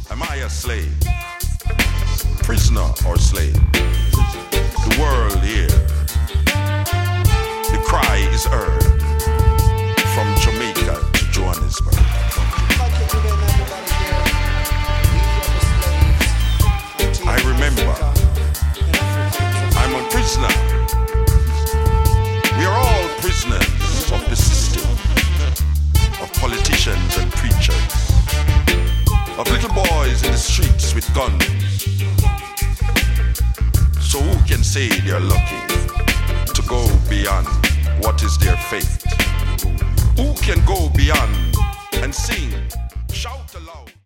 Am I a slave? Prisoner or slave? The world here. The cry is heard from Jamaica to Johannesburg. I remember I'm a prisoner. We are all prisoners of the system, of politicians and preachers, of little boys in the streets with guns. So who can say they're lucky to go beyond what is their fate? Who can go beyond and sing